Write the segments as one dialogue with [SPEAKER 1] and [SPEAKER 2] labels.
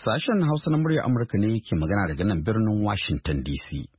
[SPEAKER 1] Sashen Hausa na murya Amurka ne ke magana daga nan birnin Washington DC.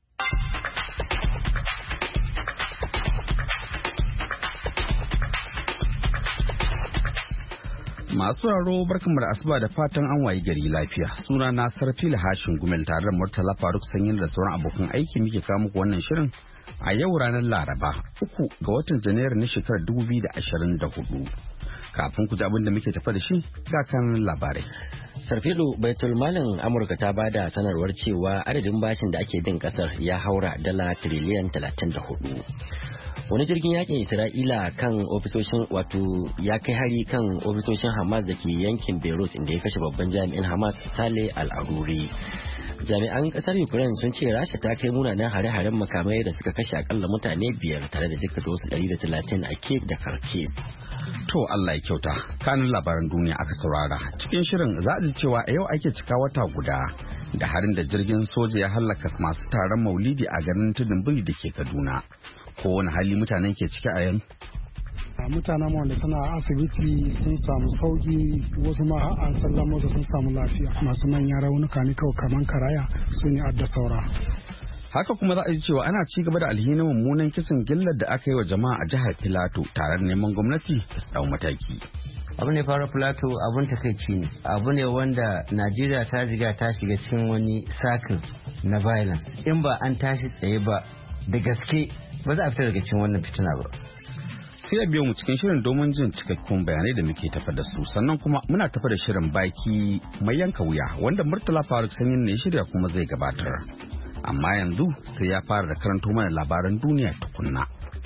[SPEAKER 1] Masu raro barkanmu da asuba da fatan an wayi gari lafiya. Suna na Sarfila Hashin Gumel tare da Murtala Faruk Sanyin da sauran abokan aiki muke kawo muku wannan shirin a yau ranar Laraba 3 ga watan Janairu na shekarar 2024. Kafin ku ji abin da muke tafa da shi ga kan labarai.
[SPEAKER 2] Sarfilu Baitul Malin Amurka ta bada sanarwar cewa adadin bashin da ake bin kasar ya haura dala tiriliyan 34. Wani jirgin yakin Isra'ila kan ofisoshin ya kai hari kan ofisoshin Hamas da ke yankin Beirut inda ya kashe babban jami'in Hamas Saleh Al-Aruri. Jami'an kasar Ukraine sun ce Rasha ta kai munanan hare-haren makamai da suka kashe akalla mutane 5 tare da jikkata wasu 130 a Kiev da Kharkiv.
[SPEAKER 1] To Allah ya kyauta, kanun labaran duniya aka saurara. Cikin shirin za a ji cewa a yau ake cika wata guda da harin da jirgin soja ya hallaka masu taron maulidi a garin Tudun Biri da ke Kaduna. Kowane hali mutanen ke ciki a yanzu.
[SPEAKER 3] Mutanen wanda suna asibiti sun samu sauki, wasu ma an sallama su sun samu lafiya. Masu manyan raunuka ne kawai kaman karaya su ne adda saura.
[SPEAKER 1] Haka kuma za a ji cewa ana ci gaba da alhinin mummunan kisan gillar da aka yi wa jama'a a jihar Filato tare da neman gwamnati ta dau mataki.
[SPEAKER 4] Abu ne fara Filato abun takaici ne. Abu ne wanda Najeriya ta riga ta shiga cikin wani cycle na violence. In ba an tashi tsaye ba da gaske ba za a fita daga cikin wannan fitina ba.
[SPEAKER 1] Sai a biyo mu cikin shirin domin jin cikakkun bayanai da muke tafa da su, sannan kuma muna tafa da shirin baki mai yanka wuya wanda Murtala Faruk Sanyin ne shirya kuma zai gabatar. Amma yanzu sai ya fara da karanto mana labaran duniya tukunna.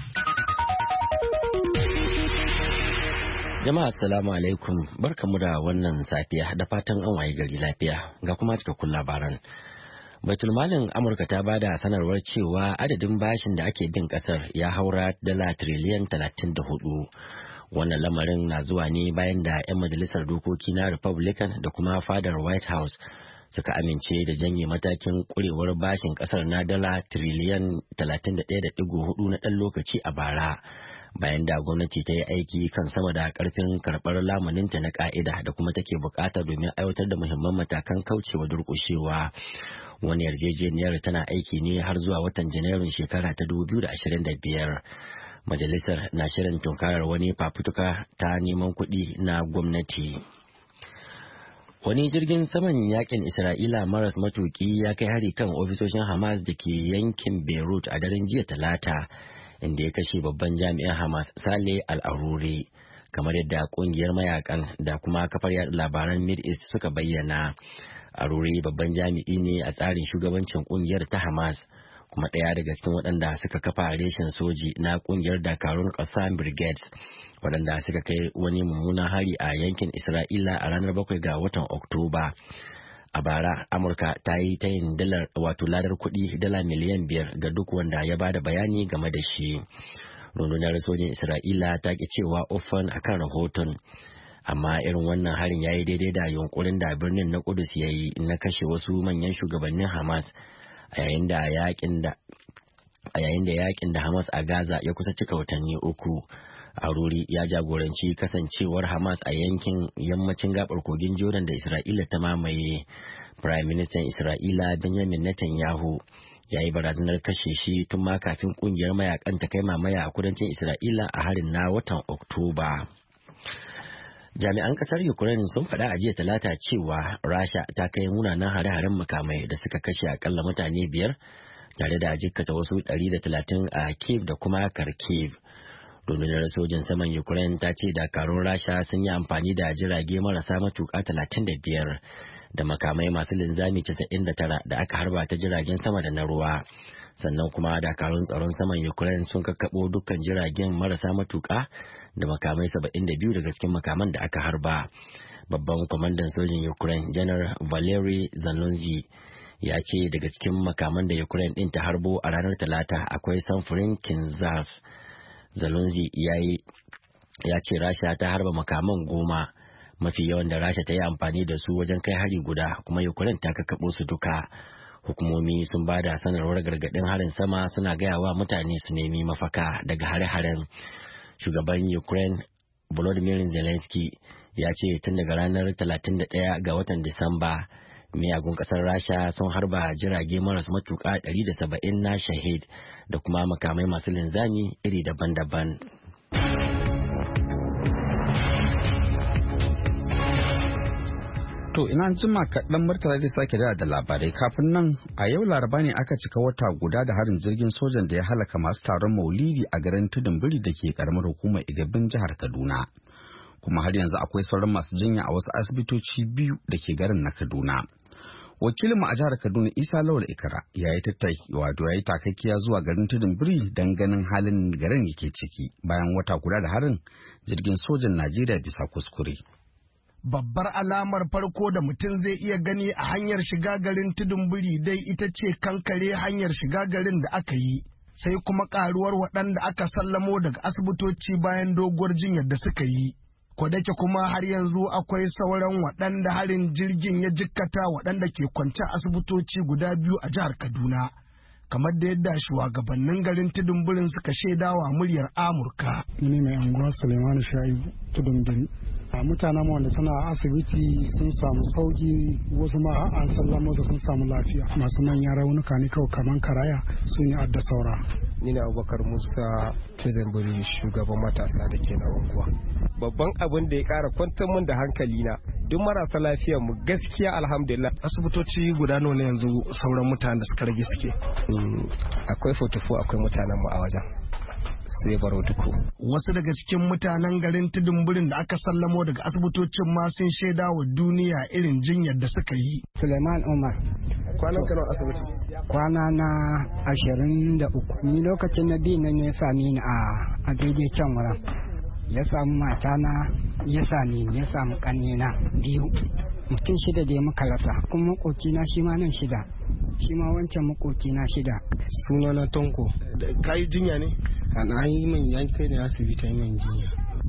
[SPEAKER 2] Jama'a assalamu alaikum, barkamu da wannan safiya da fatan an waye gari lafiya ga kuma cikakkun labaran. Baitul Malin Amurka ta bada sanarwar cewa adadin bashin da ake bin kasar ya haura dala tiriliyan 34. Wannan lamarin na zuwa ne bayan da 'yan majalisar dokoki na Republican da kuma fadar White House suka amince da janye matakin kurewar bashin kasar na dala tiriliyan 31.4 na ɗan lokaci a bara. Bayan da gwamnati ta yi aiki kan sama da karfin karɓar lamuninta na ka'ida da kuma take bukata domin aiwatar da muhimman matakan kaucewa durƙushewa. Wani yarjejeniyar tana aiki ne har zuwa watan Janairun shekara ta 2025. Majalisar na shirin tunkarar wani fafutuka ta neman kuɗi na gwamnati. Wani jirgin saman yakin Isra'ila maras matuki ya kai hari kan ofisoshin Hamas da ke yankin Beirut a daren jiya Talata, inda ya kashe babban jami'in Hamas Saleh Al-Aruri, kamar yadda kungiyar mayakan da kuma kafar yada labaran Mid East suka bayyana. Aruri babban jami'i ne a tsarin shugabancin kungiyar ta Hamas, kuma ɗaya daga cikin waɗanda suka kafa reshen soji na kungiyar Dakarun Qassam Brigades, waɗanda suka kai wani mummunan hari a yankin Isra'ila a ranar 7 ga watan Oktoba. A bara, Amurka ta yi tayin ladar kuɗi dala miliyan 5 ga duk wanda ya bada bayani game da shi. Rundunar sojin Isra'ila ta ki cewa uffan akan rahoton. Amma irin wannan harin ya yi daidai da yunkurin da birnin na Kudus ya yi na kashe wasu manyan shugabannin Hamas a yayin da yakin da Hamas a Gaza ya kusa cika watanni 3. Aruri ya jagoranci kasancewar Hamas a yankin yammacin gabar kogin Jordan da Isra'ila ta mamaye. Prime Minister Isra'ila Benjamin Netanyahu ya yi barazanar kashe shi tun ma kafin kungiyar mayakan ta kai mamaya a kudancin Isra'ila a harin na watan Oktoba. Jami'an kasar Ukraine sun faɗa a jiya Talata cewa Rasha ta kai munanan hare-haren makamai da suka kashe akalla mutane 5 tare da jikkata wasu 130 a Kiev da kuma Kharkiv. Rundunar sojin saman Ukraine ta ce dakarun Rasha sun yi amfani da jirage marasa matuƙa 35 da makamai masu linzami 99 da aka harba ta jiragen sama da na ruwa. Sannan kuma dakarun tsaron saman Ukraine sun kakkaɓo dukkan jiragen marasa matuƙa da makamai 72 daga cikin makaman da aka harba. Babban kwamandan sojin Ukraine Janar Valery Zelensky ya ce daga cikin makaman da Ukraine ɗin ta harbo a ranar Talata akwai samfurin Kinzhal. Zelensky ya ce Rasha ta harba makaman 10, mafi yawan da Rasha ta yi amfani da su wajen kai hari guda, kuma Ukraine ta kakkaɓo su duka. Hukumomi sun ba da sanarwar gargaɗin harin sama, suna gaya wa mutane su nemi mafaka daga hare-haren. Shugaban Ukraine Volodymyr Zelensky ya ce tun daga ranar 31 ga watan Disamba Miyagun kasar Rasha sun harba jirage maras matuƙa 170 na Shahid da kuma makamai masu linzami iri daban-daban.
[SPEAKER 1] To ina jima kaɗan Murtala zai sake da labarai kafin nan a yau Laraba ne aka cika wata guda da harin jirgin sojan da ya halaka masu taron maulidi a garin Tudun Biri da ke karamar hukumar Igabin jihar Kaduna. Kuma har yanzu akwai sauran masu jinya a wasu asibitoci biyu da ke garin na Kaduna. Wakilinmu a jihar Kaduna Isa Lawal Ikara ya yi takakkiya zuwa garin Tudun Biri don ganin halin garin yake ciki bayan wata guda da harin jirgin sojan Najeriya bisa kuskure.
[SPEAKER 5] Babbar alamar farko da mutum zai iya gani a hanyar shiga garin Tudun Biri dai ita ce kankare hanyar shiga garin da aka yi, sai kuma karuwar waɗanda aka sallamo daga asibitoci bayan doguwar jinyar da suka yi. Kodake kuma har yanzu akwai sauran waɗanda harin jirgin ya jikkata waɗanda ke kwance asibitoci guda biyu a jihar Kaduna. Kamar da yadda shugabannin garin Tudun Birin suka shaidawa muryar Amurka.
[SPEAKER 3] Ni mai anguwa Suleimanu Shaibu Tudun Biri. Mutanen wanda suna asibiti sun samu sauki, wasu ma an sallamo su sun samu lafiya. Masu manyan raunuka ne kawai kaman karaya su ne adda saura.
[SPEAKER 6] Ni ne Abubakar Musa Tudun Biri, shugaban matasa da ke na unguwa. Babban abin da ya kara kwantar min da hankali na duk marasa lafiyar mu gaskiya alhamdulillah.
[SPEAKER 5] Asibitoci guda nawa ne yanzu sauran mutanen da suka rage suke?
[SPEAKER 6] Akwai 44 akwai mutanen mu a wajen. Sai baro duku.
[SPEAKER 5] Wasu daga cikin mutanen garin Tudun Birin da aka sallamo daga asibitocin ma sun shaida wa duniya irin jinyar da suka yi.
[SPEAKER 7] Suleiman Umar.
[SPEAKER 5] Kwanan kanon asibiti?
[SPEAKER 7] Kwana na 23. Ni lokacin na biyu ne ya sami ni a daidai can wurin. Ya samu matana, ya sami ni, ya samu ƙanina biyu. Mutum 6 da ya muka rasa, kuma makokina shi ma nan 6. Shi ma wancan makokina 6.
[SPEAKER 6] Sunana Tonko.
[SPEAKER 5] Ka yi jinya ne?
[SPEAKER 6] Ana yi min yankai da asibiti yi min jinya.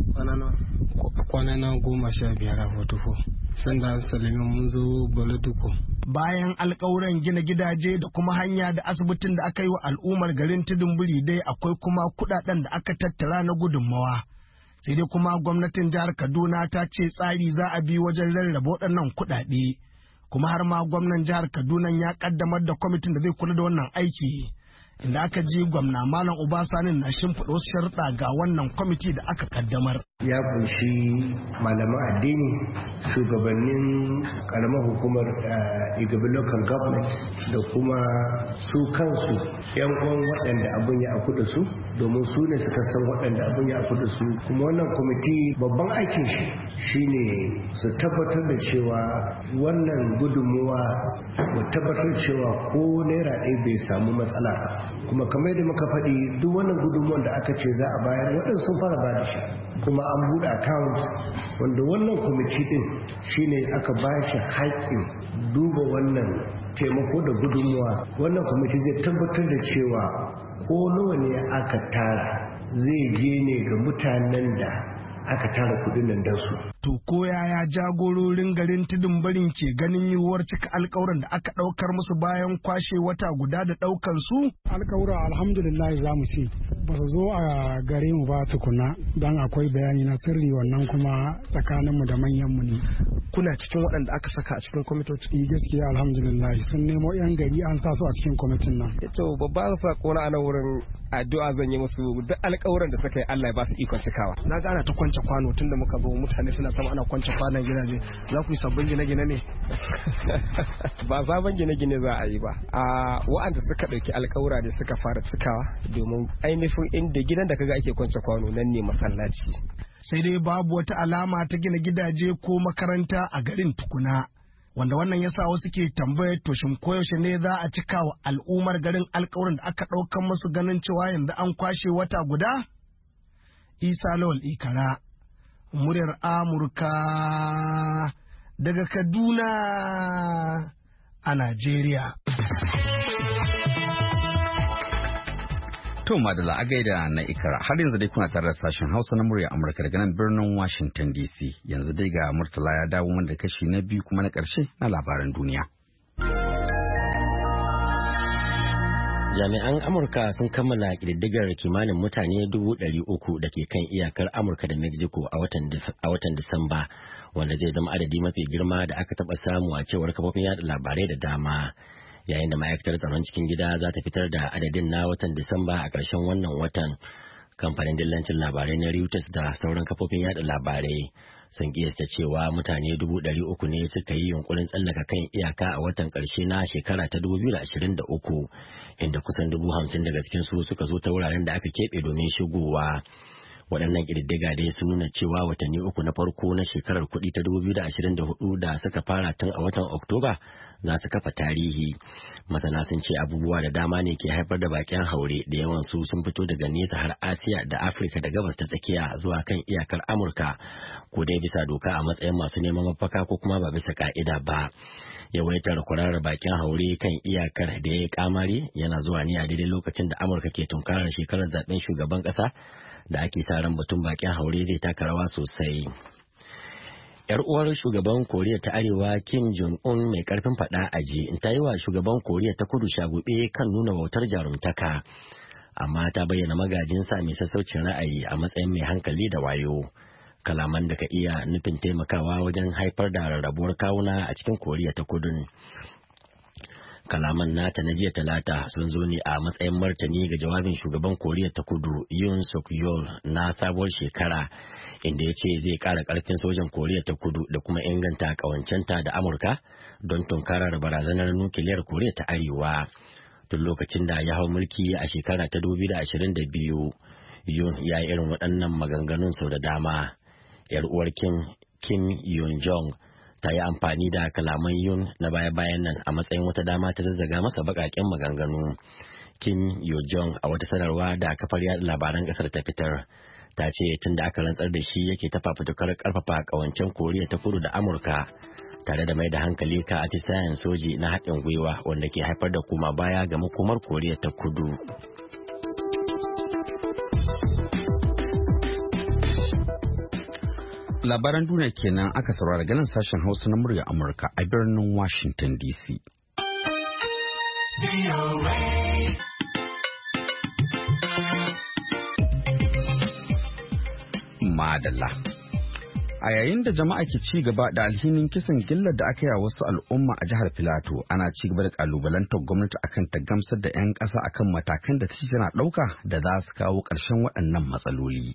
[SPEAKER 6] Kwana na 15 a Wadufo. Sanda Salimin mun zo Baladuko.
[SPEAKER 5] Bayan alƙawuran gina gidaje da kuma hanya da asibitin da aka yi wa al'ummar garin Tudun Biri dai akwai kuma kuɗaɗen da aka tattara na gudunmawa. Sai dai kuma gwamnatin jihar Kaduna ta ce tsari za a bi wajen rarraba waɗannan kuɗaɗe. Kuma har ma gwamnan jihar Kaduna ya ƙaddamar da kwamitin da zai kula da wannan aiki. Inda aka ji gwamna Malam Obasanin na shimfiɗa wasu sharuɗa ga wannan kwamiti da aka kaddamar.
[SPEAKER 8] Ya kunshi malaman addini, shugabannin karamar hukumar Igabi Local Government da kuma su kansu 'yan uwan waɗanda abin ya aku da su, domin su ne suka san waɗanda abin ya aku da su. Kuma wannan kwamiti babban aikin shi shine su tabbatar da cewa wannan gudunmuwa mu tabbatar cewa ko naira ɗaya bai samu matsala ba. Kuma kamar yadda muka faɗi duk wannan gudunmuwan da aka ce za a bayar waɗansu sun fara ba da shi, kuma an buɗe account wanda wannan kwamiti ɗin shine aka ba shi haƙƙin duba wannan taimako da gudunmuwa. Wannan kwamiti zai tabbatar da cewa ko nawa ne aka tara zai je ne ga mutanen da aka tara kudin nan dan su.
[SPEAKER 5] To ko yaya jagororin garin Tudun Birin ke ganin yiwuwar cika alkawuran da aka daukar musu bayan kwashe wata guda da daukan su?
[SPEAKER 3] Alkawura alhamdulillah za mu ce ba su zo a gare mu ba tukuna, dan akwai bayani na sirri wannan kuma tsakanin mu da manyan mu ne.
[SPEAKER 5] Kuna cikin waɗanda aka saka a cikin kwamitoci?
[SPEAKER 3] Gaskiya alhamdulillah sun nemo yan gari an sa su a cikin kwamitin nan.
[SPEAKER 6] To babban sako na anan wurin addu'a zan yi musu duk alƙawuran da suka yi Allah ya ba su ikon cikawa.
[SPEAKER 5] Na ga ana ta kwance kwano tunda muka zo mutane suna sama ana kwance kwanon gidaje. Za ku yi sabbin gine-gine ne?
[SPEAKER 6] Ba sabon gine-gine za a yi ba. Wa'anda suka ɗauki alƙawura ne suka fara cikawa, domin ainihin inda gidan da kaga ake kwance kwano nan ne masallaci.
[SPEAKER 5] Sai dai babu wata alama ta gina gidaje ko makaranta a garin tukuna. Wanda wannan ya sa wasu ke tambayar to shin koyaushe ne za a cika wa al'ummar garin alkawarin da aka ɗaukan musu ganin cewa yanzu an kwashe wata guda? Isa Lawal Ikara, muryar Amurka daga Kaduna a Najeriya.
[SPEAKER 1] To madalla a gaida na Ikara, har yanzu dai kuna tare da sashen Hausa na murya Amurka daga nan birnin Washington DC. Yanzu dai ga Murtala ya dawo mana da kashi na biyu kuma na ƙarshe na labaran duniya.
[SPEAKER 2] Jami'an Amurka sun kammala ƙididdigar kimanin mutane 300,000 da ke kan iyakar Amurka da Mexico a watan Disamba, wanda zai zama adadi mafi girma da aka taɓa samu a cewar kafofin yada labarai da dama. Yayin da ma'aikatar tsaron cikin gida za ta fitar da adadin na watan Disamba a ƙarshen wannan watan. Kamfanin dillancin labarai na Reuters da sauran kafofin yada labarai sun kiyasta cewa mutane 300,000 ne suka yi yunkurin tsallaka kan iyaka a watan ƙarshe na shekara ta 2023, inda kusan 50,000 daga cikin su suka zo ta wuraren da aka keɓe domin shigowa. Waɗannan ƙididdiga dai sun nuna cewa watanni uku na farko na shekarar kuɗi ta 2024 da suka fara tun a watan Oktoba za su kafa tarihi. Masana sun ce abubuwa da dama ne ke haifar da bakin haure da yawan su sun fito daga nesa har Asiya da Afirka da gabas ta tsakiya zuwa kan iyakar Amurka, ko dai bisa doka a matsayin masu neman mafaka ko kuma ba bisa ka'ida ba. Yawaitar kwararar bakin haure kan iyakar da ya yi kamari yana zuwa ne a daidai lokacin da Amurka ke tunkarar shekarar zaben shugaban ƙasa da ake sa ran batun bakin haure zai taka rawa sosai. Yar uwar shugaban Koriya ta Arewa Kim Jong-un mai karfin fada aji ta yi wa shugaban Koriya ta Kudu shagube kan nuna wautar jarumtaka, amma ta bayyana magajinsa mai sassaucin ra'ayi a matsayin mai hankali da wayo. Kalaman da ka iya nufin taimakawa wajen haifar da rarrabuwar kawuna a cikin Koriya ta Kudu. Kalaman nata na jiya Talata sun zo ne a matsayin martani ga jawabin shugaban Koriya ta Kudu Yoon Suk Yeol na sabuwar shekara, inda ya ce zai ƙara ƙarfin sojan Koriya ta Kudu da kuma inganta ƙawancenta da Amurka don tunkarar barazanar nukiliyar Koriya ta Arewa. Tun lokacin da ya hau mulki a shekara ta 2022, Yoon ya yi irin waɗannan maganganun sau da dama. Yar uwar Kim Yoon-jong ta yi amfani da kalaman Yoon na baya-bayan nan a matsayin wata dama ta zazzaga masa baƙaƙen maganganu. Kim Yo-jong a wata sanarwa da kafar yada labaran ƙasar ta fitar ta ce tun da aka rantsar da shi yake ta fafutukar ƙarfafa ƙawancen Koriya ta Kudu da Amurka, tare da mai da hankali ka atisayen soji na haɗin gwiwa wanda ke haifar da koma baya ga makomar Koriya ta Kudu.
[SPEAKER 1] Labaran duniya kenan aka saurara ganin sashen Hausa na murya Amurka a birnin Washington DC. Madalla. A yayin da jama'a ke ci gaba da alhinin kisan gillar da aka yi wa wasu al'umma a jihar Filato, ana ci gaba da kalubalantar gwamnati akan ta gamsar da 'yan ƙasa akan matakan da take tana ɗauka da za su kawo ƙarshen waɗannan matsaloli.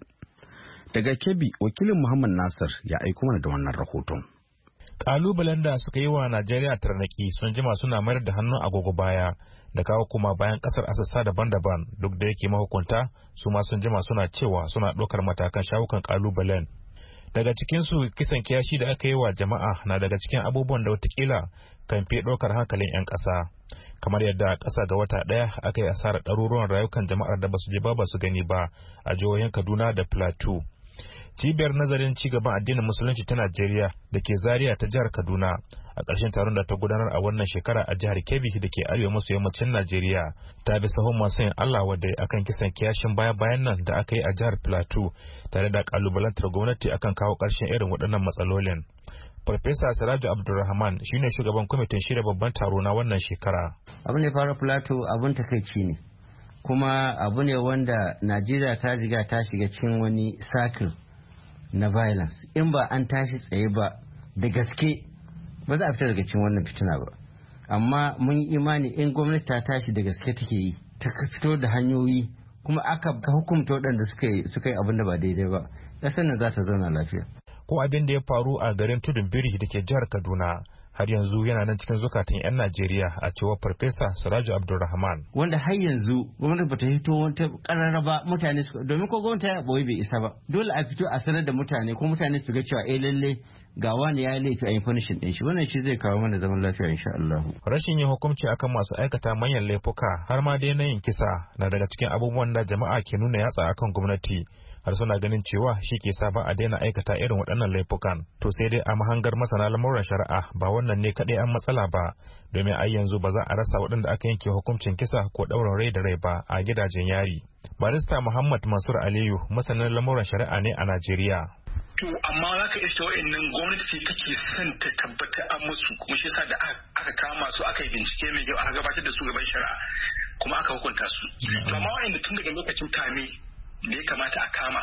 [SPEAKER 1] Daga Kebbi, wakilin Muhammad Nasir ya aiko mana da wannan rahoton.
[SPEAKER 9] Kalubalen da suka yi wa Najeriya tarnaki sun jima suna mayar da hannun agogo baya da kawo kuma bayan kasar asassa daban-daban, duk da yake mahukunta su ma sun jima suna cewa suna ɗaukar matakan shawukan kalubalen. Daga cikinsu kisan kiyashi da aka yi wa jama'a na daga cikin abubuwan da watakila kan fi ɗaukar hankalin 'yan ƙasa. Kamar yadda ƙasa ga wata ɗaya aka yi asarar ɗaruruwan rayukan jama'ar da basu je ba su gani ba a jihohin Kaduna da Plateau. Cibiyar nazarin cigaban addinin musulunci ta Najeriya da ke Zaria ta jihar Kaduna a ƙarshen taron da ta gudanar a wannan shekara a jihar Kebbi da ke arewa maso yammacin Najeriya ta bi sahun masu yin Allah wadai akan kisan kiyashin baya-bayan nan da aka yi a jihar Plateau, tare da kalubalantar gwamnati akan kawo ƙarshen irin waɗannan matsalolin. Farfesa Siraju Abdulrahman shine shugaban kwamitin shirya babban taro na wannan shekara.
[SPEAKER 4] Abin da fara Plateau abin takaici ne, kuma abu ne wanda Najeriya ta riga ta shiga cikin wani cycle na violence. In ba an tashi tsaye ba da gaske ba za a fita daga cikin wannan fitina ba, amma mun yi imani in gwamnati ta tashi da gaske take yi, ta fito da hanyoyi kuma aka hukumta waɗanda suka yi abin da ba daidai ba, ƙasar nan za ta zauna lafiya.
[SPEAKER 9] Ko abin da ya faru a garin Tudun Biri da ke jihar Kaduna har yanzu yana nan cikin zukatan 'yan Najeriya, a cewar Farfesa Siraju Abdulrahman.
[SPEAKER 4] Wanda har yanzu gwamnati bata hito wata karara ba, mutane su, domin ko gwamnati ya boye bai isa ba, dole a fito a sanar da mutane ko mutane su ga cewa lalle ga wani ya yi laifi a yi punishing din shi. Wannan shi zai kawo mana zaman lafiya insha Allah. Rashin
[SPEAKER 9] yin hukunci akan masu aikata manyan laifuka har ma dai na yin kisa na daga cikin abubuwan da jama'a ke nuna yatsa akan gwamnati, har suna ganin cewa shi ke sa ba a daina aikata irin waɗannan laifukan. To sai dai a mahangar masana lamuran shari'a ba wannan ne kaɗai an matsala ba, domin ai yanzu ba za a rasa waɗanda aka yanke hukuncin kisa ko ɗaurin rai da rai ba a gidajen yari. Barista Muhammad Mansur Aliyu masanin lamuran shari'a ne a Najeriya.
[SPEAKER 10] To amma za ka iske wa'annan gwamnati ce take son ta tabbatar an musu, kuma shi yasa da aka kama su aka yi bincike mai kyau aka gabatar da su gaban shari'a kuma aka hukunta su. To amma wa'anda tun daga lokacin kame da ya kamata a kama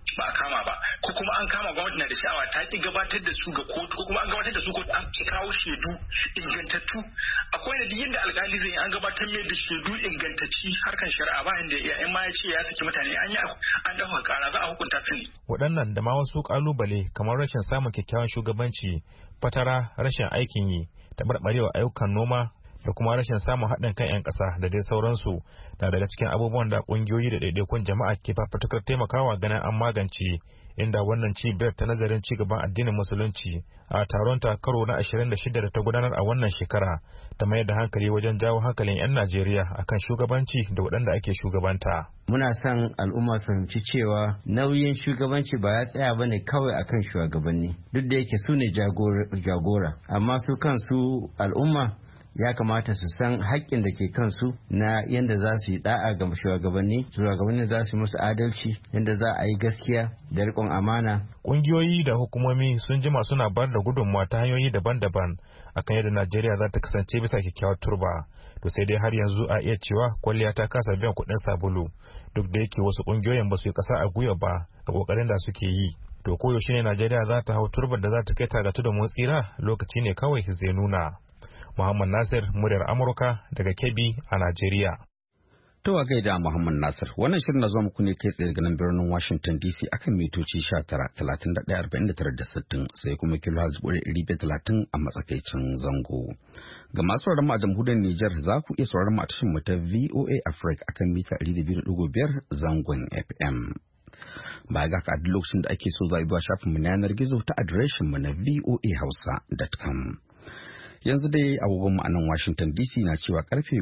[SPEAKER 10] ba a kama ba, ko kuma an kama gwamnati na da sha'awa ta ki gabatar da su ga kotu, ko kuma an gabatar da su kotu an ki kawo shaidu ingantattu. Akwai da yadda alkali zai an gabatar mai da shaidu ingantacci harkan shari'a ba inda in ma ya ce ya saki mutane an dafa kara za a hukunta su ne.
[SPEAKER 9] Waɗannan da ma wasu kalubale kamar rashin samun kyakkyawan shugabanci, fatara, rashin aikin yi, taɓarɓarewa ayyukan noma da kuma rashin samun haɗin kan 'yan ƙasa da dai sauransu na daga cikin abubuwan da ƙungiyoyi da ɗaiɗaikun jama'a ke fafutukar taimakawa ganin an magance, inda wannan cibiyar ta nazarin cigaban addinin musulunci a taron ta karo na 26 da ta gudanar a wannan shekara ta mayar da hankali wajen jawo hankalin 'yan Najeriya akan shugabanci da waɗanda ake shugabanta.
[SPEAKER 4] Muna son al'umma su fahimci cewa nauyin shugabanci ba ya tsaya bane kawai akan shugabanni, duk da yake su ne jagora, amma su kansu al'umma ya kamata su san haƙƙin da ke kansu na yadda za su yi da'a ga shugabanni za su musu adalci, yadda za a yi gaskiya da riƙon amana.
[SPEAKER 9] Ƙungiyoyi da hukumomi sun jima suna bayar da gudunmawa ta hanyoyi daban-daban akan yadda Najeriya za ta kasance bisa kyakkyawar turba. To sai dai har yanzu a iya cewa kwalliya ta kasa biyan kuɗin sabulu, duk da yake wasu ƙungiyoyin ba su yi ƙasa a gwiwa ba ga ƙoƙarin da suke yi. To koyaushe ne Najeriya za ta hau turbar da za ta kai ta ga tudun tsira, lokaci ne kawai zai nuna. Muhammad Nasir, muryar Amurka daga Kebbi a Najeriya.
[SPEAKER 1] To a gaida Muhammad Nasir, wannan shirin na zuwa muku ne kai tsaye daga nan birnin Washington DC akan mitoci 19-31-49-60 sai kuma kilohertz 130 a matsakaicin zango. Ga masu sauraron mu a jamhuriyar Nijar za ku iya sauraron mu a tashar mu ta VOA Africa akan mita 200.5 zangon FM. Ba ga ka duk lokacin da ake so za a yi shafin mu na yanar gizo ta adireshin mu na voahausa.com. Yanzu dai agogon mu a nan Washington DC na cewa karfe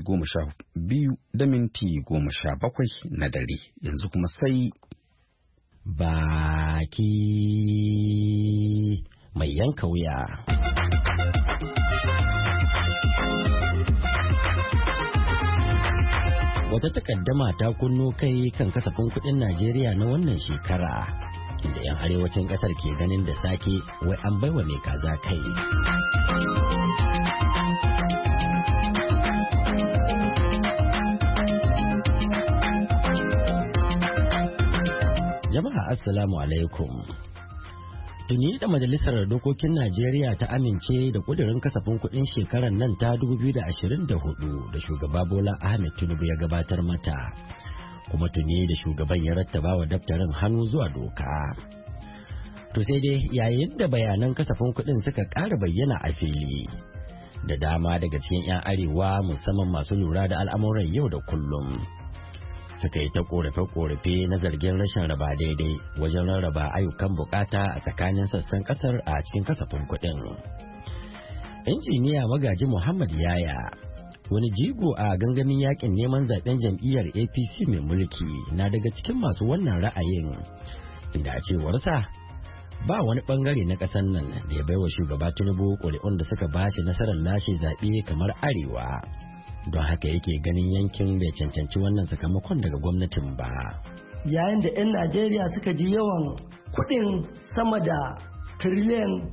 [SPEAKER 1] 12:17 na dare. Yanzu kuma sai
[SPEAKER 2] baki mai yanka wuya. Wata takaddama ta kunno kai kan kasafin kuɗin Najeriya na wannan shekara, inda 'yan arewacin ƙasar ke ganin da sake wai an baiwa mai kaza kai. Jama'a assalamu alaikum. Tuni da Majalisar Dokokin Najeriya ta amince da kudirin kasafin kudin shekarar nan ta 2024 da shugaba Bola Ahmed Tinubu ya gabatar mata. Kuma tuni da shugaban ya rattaba wa daftarin hannu zuwa doka. To sai dai yayin da bayanan kasafin kudin suka ƙara bayyana a fili, da dama daga cikin 'yan arewa musamman masu lura da al'amuran yau da kullum suka yi ta korafe-korafe na zargin rashin raba daidai wajen rarraba ayyukan bukata a tsakanin sassan kasar a cikin kasafin kuɗin. Injiniya Magaji Muhammad Yaya, wani jigo a gangamin yakin neman zaben jam'iyyar APC mai mulki, na daga cikin masu wannan ra'ayin, inda a cewarsa ba wani bangare na ƙasar nan da ya baiwa shugaba Tinubu ƙuri'un da suka bashi nasarar lashe zaɓe kamar Arewa. Don haka yake ganin yankin bai cancanci wannan sakamakon daga gwamnatin ba.
[SPEAKER 11] Yayin da 'yan Najeriya suka ji yawan kuɗin sama da tiriliyan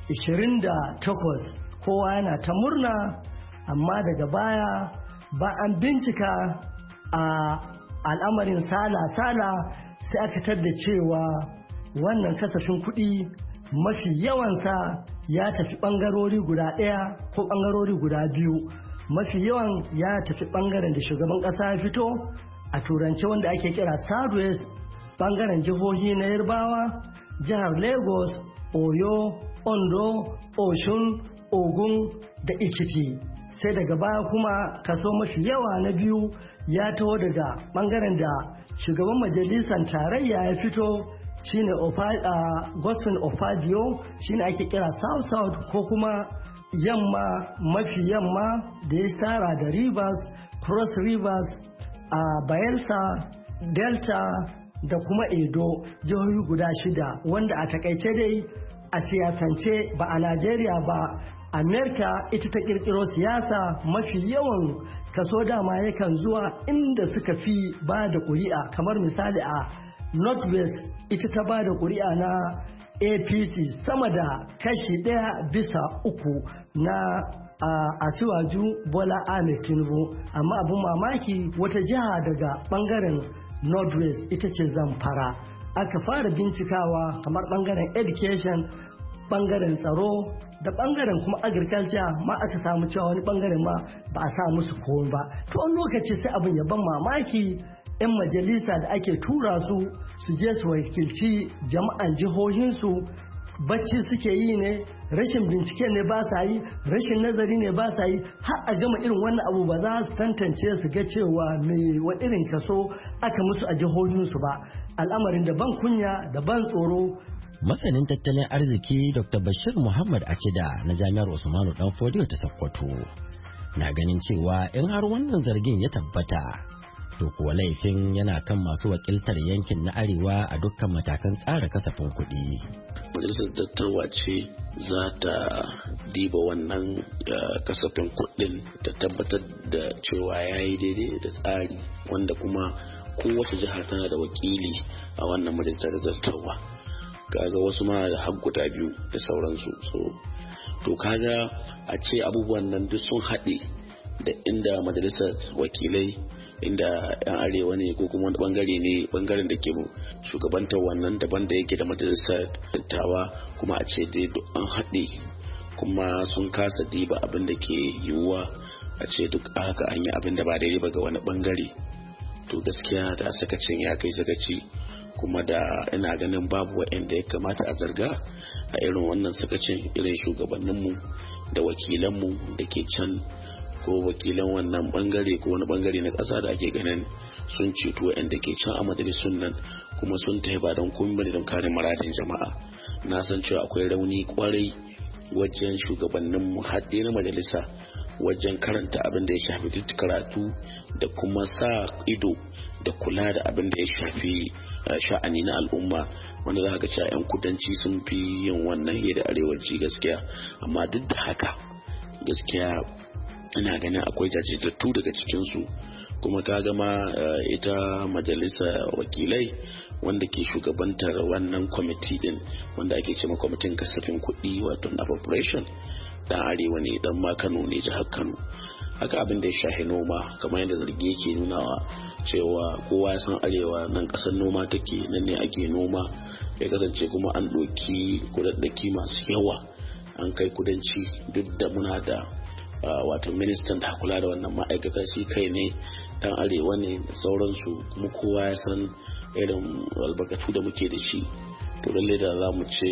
[SPEAKER 11] 28, kowa yana ta murna, amma daga baya ba an bincika a al'amarin sala-sala sai aka tadda cewa wannan kasafin kuɗi mafi yawansa ya tafi ɓangarori guda ɗaya ko ɓangarori guda biyu. Mafi yawan ya tafi ɓangaren da shugaban ƙasa ya fito a turance wanda ake kira Southwest, ɓangaren jihohi na Yarbawa, jihar Lagos, Oyo, Ondo, Oshun, Ogun da Ikiti. Sai daga baya kuma kaso mafi yawa na biyu ya taho daga ɓangaren da shugaban majalisar tarayya ya fito, shine Godwin Ofabio, shine ake kira South ko kuma yamma, mafi yamma da ya tsara da Rivers, Cross Rivers, Bayelsa, Delta da kuma Edo, jihohi guda 6, wanda a takaice dai a siyasance ba a Najeriya ba, Amerika ita ta kirkiro siyasa. Mafi yawan kaso dama yakan zuwa inda suka fi ba da ƙuri'a, kamar misali a Northwest ita ta ba da ƙuri'a na APC sama da kashi 1/3 na Asiwaju Bola Ahmed Tinubu. Amma abin mamaki wata jiha daga bangaren Northwest ita ce Zamfara, aka fara bincikawa kamar bangaren education, bangaren tsaro da bangaren kuma agriculture ma aka samu cewa wani bangaren ma ba a sa musu komai ba. To wani lokaci sai abin ya ban mamaki 'yan majalisa da ake tura su je su wakilci jama'an jihohinsu bacci suke yi ne, rashin bincike ne ba sa yi, rashin nazari ne ba sa yi, har a gama irin wannan abu ba za su tantance su ga cewa me wa irin kaso aka musu a jihohinsu ba. Al'amarin da ban kunya da ban tsoro.
[SPEAKER 2] Masanin tattalin arziki Dr. Bashir Muhammad Acida na Jami'ar Usmanu Danfodiyo ta Sokoto na ganin cewa in har wannan zargin ya tabbata to kuwa laifin yana kan masu wakiltar yankin na arewa a dukkan matakan tsara kasafin kuɗi.
[SPEAKER 12] Majalisar dattawa ce za ta diba wannan kasafin kuɗin ta tabbatar da cewa ya yi daidai da tsari wanda kuma kowace jiha tana da wakili a wannan majalisar dattawa. Kaga wasu ma da har guda biyu da sauransu. To kaga a ce abubuwan nan duk sun haɗe da inda majalisar wakilai inda yan arewa ne ko kuma wani bangare ne bangaren da ke shugabantar wannan daban da yake da majalisar dattawa, kuma a ce dai duk an haɗe kuma sun kasa diba abin da ke yiwuwa, a ce duk haka an yi abin da ba daidai ba ga wani bangare. To gaskiya da sakacin ya kai sakaci, kuma da ina ganin babu wa'anda ya kamata a zarga a irin wannan sakacin, irin shugabanninmu da wakilanmu da ke can, ko wakilan wannan bangare ko wani bangare na ƙasa da ake ganin sun ceto wa'anda ke can a majalisun nan, kuma sun tafi ba don komai bane don kare muradin jama'a. Na san cewa akwai rauni kwarai wajen shugabanninmu hadde na majalisa wajen karanta abin da ya shafi duk karatu da kuma sa ido da kula da abin da ya shafi sha'ani na al'umma, wanda za ka cewa 'yan kudanci sun fi yin wannan da arewaci gaskiya. Amma duk da haka gaskiya ina ganin akwai jajirtattu daga cikinsu, kuma ka gama ita majalisa wakilai wanda ke shugabantar wannan kwamiti din wanda ake cewa kwamitin kasafin kuɗi wato appropriation, dan arewa ne, dan ma Kano ne, jihar Kano. Haka abin da ya shahi noma, kamar yadda zargi yake nunawa cewa kowa ya san arewa nan kasar noma take, nan ne ake noma, ya kasance kuma an ɗauki kudaddaki masu yawa an kai kudanci, duk da muna da wato ministan da kula da wannan ma'aikata shi kai ne dan arewa ne da sauransu, kuma kowa ya san irin albarkatu da muke da shi. To lalle da za mu ce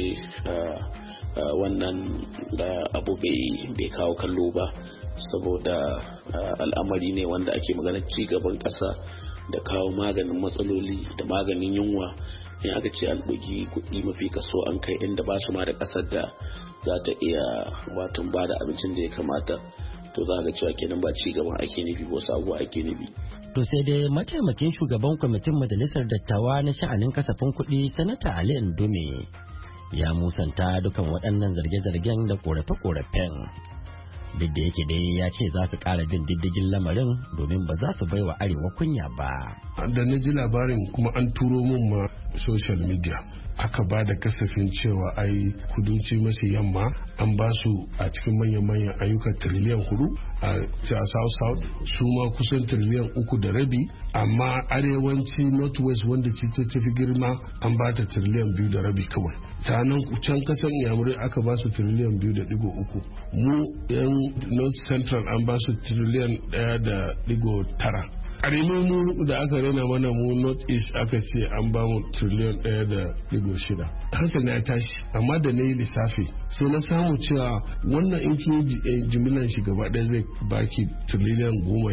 [SPEAKER 12] wannan abu bai kawo kallo ba, saboda al'amari ne wanda ake magana ci gaban ƙasa da kawo maganin matsaloli da maganin yunwa. In aka ce an ɗauki kuɗi mafi kaso an kai inda ba su ma da ƙasar da za ta iya watan ba da abincin da ya kamata, to za ga cewa kenan ba ci gaban ake nufi ba, wasu abubuwa ake nufi.
[SPEAKER 2] To sai dai mataimakin shugaban kwamitin majalisar dattawa na sha'anin kasafin kuɗi sanata Ali Ndume ya musanta dukan waɗannan zarge-zargen da korafe-korafen. Duk da yake dai ya ce za su ƙara bin diddigin lamarin domin ba za su bai wa arewa kunya ba.
[SPEAKER 13] Da na ji labarin kuma an turo min ma social media aka ba da kasafin cewa ai kudanci masu yamma an ba su a cikin manyan ayyuka tiriliyan 4 a south su ma kusan tiriliyan 3.5, amma arewanci northwest wanda ce ta fi girma an ba ta tiriliyan 2.5 kawai. Sanan can kasan yamurai aka ba su tiriliyan 2.3, mu yan north central an ba su tiriliyan 1.9. mu da aka rena mana mu north east aka ce an ba mu triliyan 1.6. hankali na tashi, amma da na yi lissafi sai na samu cewa wannan in jimilan shi gaba ɗaya zai baki triliyan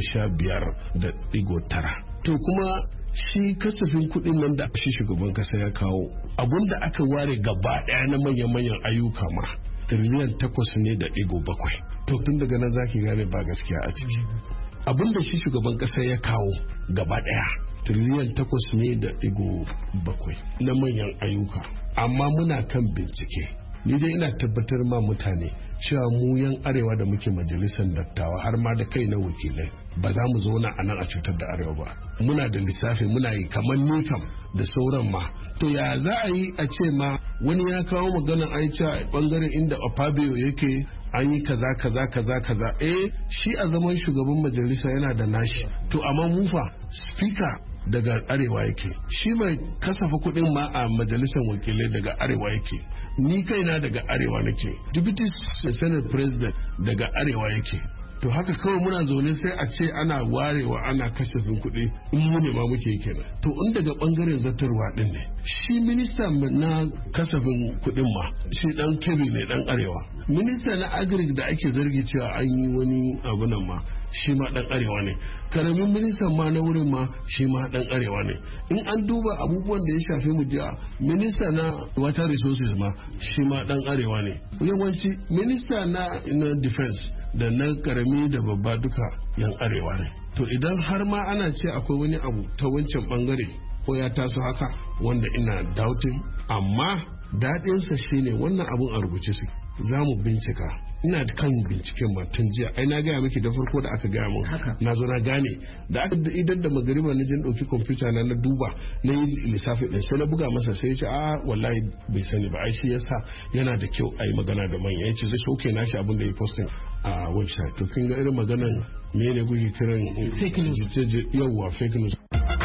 [SPEAKER 13] 15.9. to kuma shi kasafin kuɗin nan da shi shugaban kasa ya kawo abinda aka ware gaba ɗaya na manyan ayyuka ma triliyan 8.7. to tun daga nan zaki gane ba gaskiya a ciki. abin da shi shugaban kasa ya kawo gaba daya triliyan 8.7 na manyan ayyuka, amma muna kan bincike. Ni dai ina tabbatar ma mutane cewa mu yan arewa da muke majalisar dattawa har ma da kai na wakilai ba za mu zauna a nan a cutar da arewa ba. Muna da lissafi, muna yi kamar nikam da sauran ma. To ya za a yi a ce ma wani ya kawo maganar aicha a bangaren inda Opabio yake an yi kaza shi a zaman shugaban majalisa yana da nashi. To amma mufa speaker daga arewa yake, shi mai kasafa kuɗin ma a majalisar wakilai daga arewa yake, ni kaina daga arewa nake, deputy senate president daga arewa yake. To haka kawai muna zaune sai a ce ana warewa ana kasafin kuɗi in mu ne ma muke kenan. To in daga bangaren zartarwa din ne, shi minista na kasafin kuɗin ma shi dan Kebbi ne dan arewa, minista na agric da ake zargi cewa an yi wani abu nan ma shi ma dan arewa ne, karamin ministan ma na wurin ma shi ma dan arewa ne. In an duba abubuwan da ya shafi mu jiya, minista na water resources ma shi ma dan arewa ne. Yawanci minista na defense da na karami da babba duka yan arewa ne. To idan har ma ana ce akwai wani abu ta wancan bangare ko ya taso haka, wanda ina doubting, amma daɗinsa shine wannan abun a rubuce su, za mu bincika. Ina kan binciken ma tun jiya, ai na gaya miki da farko da aka gaya min na zo na gane da aka idan da magariba na jin ɗauki kwamfuta na duba na yi lissafi ɗin, sai na buga masa sai ya ce wallahi bai sani ba, ai shi yasa yana da kyau a yi magana da manya. Ya ce zai sauke nashi abin da ya posting a website. To kin ga irin maganan me ne kuke kiran fake news? Yawwa fake news.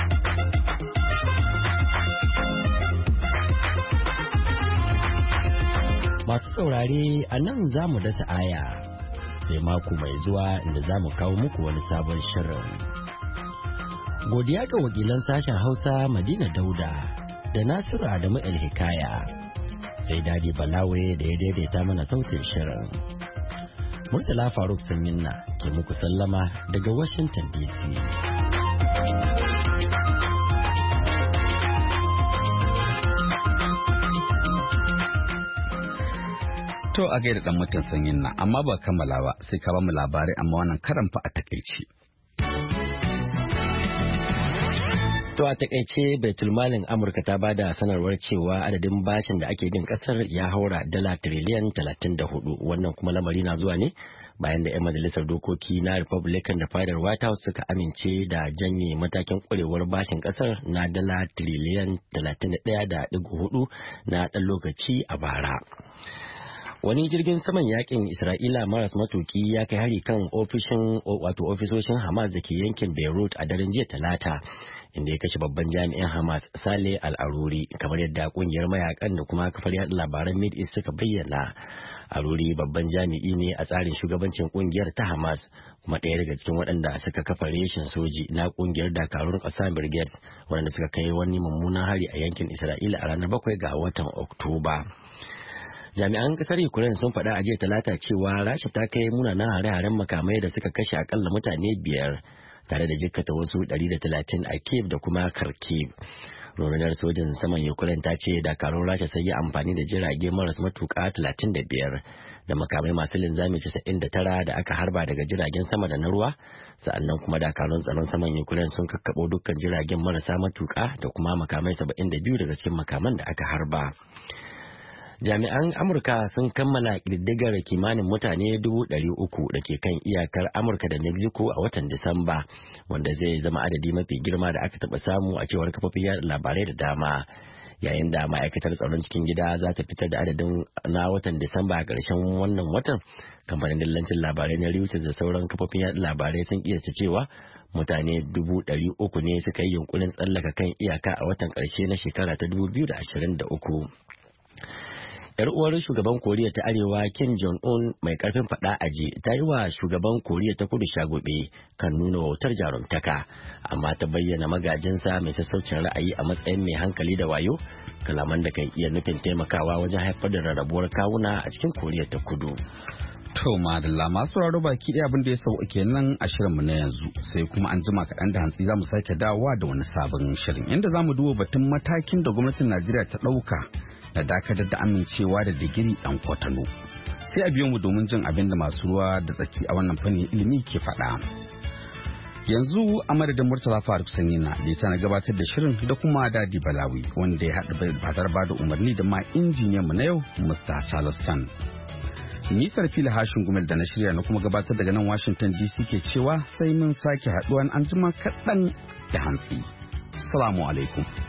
[SPEAKER 2] Masu saurare a nan za mu dasa aya sai mako mai zuwa inda za mu kawo muku wani sabon shirin. Godiya ga wakilan sashen Hausa Madina Dauda da Nasiru Adamu El-Hikaya, sai Dadi Balawe da ya daidaita mana sautin shirin. Murtala Faruk Sanyinna ke muku sallama daga Washington DC.
[SPEAKER 1] To a gaida dan mutum sanyin nan, amma ba kammala ba sai ka ba mu labarai, amma wannan karan fa a takaice.
[SPEAKER 2] To a takaice Baitulmalin Amurka ta bada sanarwar cewa adadin bashin da ake bin kasar ya haura dala tiriliyan 34. Wannan kuma lamari na zuwa ne bayan da 'yan majalisar dokoki na Republican da fadar White House suka amince da janye matakin kwarewar bashin kasar na dala tiriliyan 31.4 na ɗan lokaci a bara. Wani jirgin saman yakin Isra'ila maras matuki ya kai hari kan ofisoshin Hamas da ke yankin Beirut a daren jiya Talata, inda ya kashe babban jami'in Hamas Saleh Al-Aruri, kamar yadda kungiyar mayakan da kuma kafar yaɗa labaran Mid East suka bayyana. Aruri babban jami'i ne a tsarin shugabancin kungiyar ta Hamas, kuma ɗaya daga cikin waɗanda suka kafa reshen soji na kungiyar dakarun Qassam Brigade, waɗanda suka kai wani mummunan hari a yankin Isra'ila a ranar 7 ga watan Oktoba. Jami'an kasar Ukraine sun faɗa a jiya Talata cewa Rasha ta kai munanan hare-haren makamai da suka kashe akalla mutane 5 tare da jikkata wasu 130 a Kiev da kuma Kharkiv. Rundunar sojin saman Ukraine ta ce dakarun Rasha sai yi amfani da jirage maras matuƙa 35 da makamai masu linzami 99 da aka harba daga jiragen sama da na ruwa. Sa'annan kuma dakarun tsaron saman Ukraine sun kakkaɓo dukkan jiragen marasa matuƙa da kuma makamai 72 daga cikin makaman da aka harba. Jami'an Amurka sun kammala ƙididdigar kimanin mutane 300,000 da ke kan iyakar Amurka da Mexico a watan Disamba, wanda zai zama adadi mafi girma da aka taɓa samu a cewar kafofin yada labarai da dama. Yayin da ma'aikatar tsaron cikin gida za ta fitar da adadin na watan Disamba a ƙarshen wannan watan, kamfanin dillancin labarai na Reuters da sauran kafofin yada labarai sun kiyasta cewa mutane 300,000 ne suka yi yunkurin tsallaka kan iyaka a watan ƙarshe na shekara ta 2023. 'Yar uwar shugaban Koriya ta Arewa Kim Jong-un mai karfin fada aji ta yi wa shugaban Koriya ta Kudu shagube kan nuna wautar jarumtaka, amma ta bayyana magajinsa mai sassaucin ra'ayi a matsayin mai hankali da wayo, kalaman da kan iya nufin taimakawa wajen haifar da rarrabuwar kawuna a cikin Koriya ta Kudu.
[SPEAKER 1] To madalla masu sauraro baki ɗaya abin da ya sauka kenan a shirinmu na yanzu, sai kuma an jima kaɗan da hantsi za mu sake dawowa da wani sabon shirin inda za mu duba batun matakin da gwamnatin Najeriya ta ɗauka da dakatar da amincewa da digiri ɗan kwatano. Sai a biyo mu domin jin abin da masu ruwa da tsaki a wannan fannin ilimi ke faɗa. Yanzu a madadin Murtala Faruk Sanyina da ya na gabatar da shirin da kuma Dadi Balawi wanda ya haɗa batar ba da umarni da ma injiniyan mu na yau Mr. Charleston. Nisar fili hashin gumel da na shirya na kuma gabatar daga nan Washington DC ke cewa sai mun sake haɗuwa an jima kaɗan da hantsi. Assalamu alaikum.